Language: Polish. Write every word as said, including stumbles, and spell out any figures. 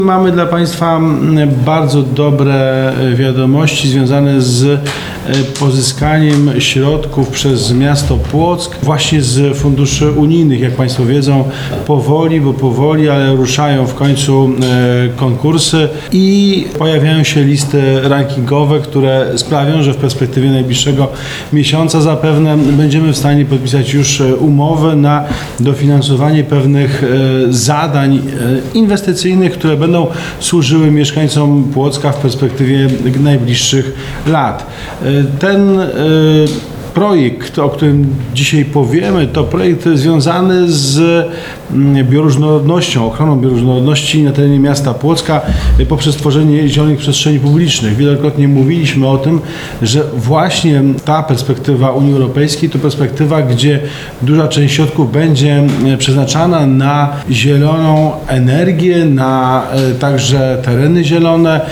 Mamy dla Państwa bardzo dobre wiadomości związane z pozyskaniem środków przez miasto Płock właśnie z funduszy unijnych. Jak Państwo wiedzą, powoli, bo powoli, ale ruszają w końcu konkursy i pojawiają się listy rankingowe, które sprawią, że w perspektywie najbliższego miesiąca zapewne będziemy w stanie podpisać już umowy na dofinansowanie pewnych zadań inwestycyjnych, które będą służyły mieszkańcom Płocka w perspektywie najbliższych lat. Ten projekt, o którym dzisiaj powiemy, to projekt związany z bioróżnorodnością, ochroną bioróżnorodności na terenie miasta Płocka poprzez tworzenie zielonych przestrzeni publicznych. Wielokrotnie mówiliśmy o tym, że właśnie ta perspektywa Unii Europejskiej to perspektywa, gdzie duża część środków będzie przeznaczana na zieloną energię, na także tereny zielone,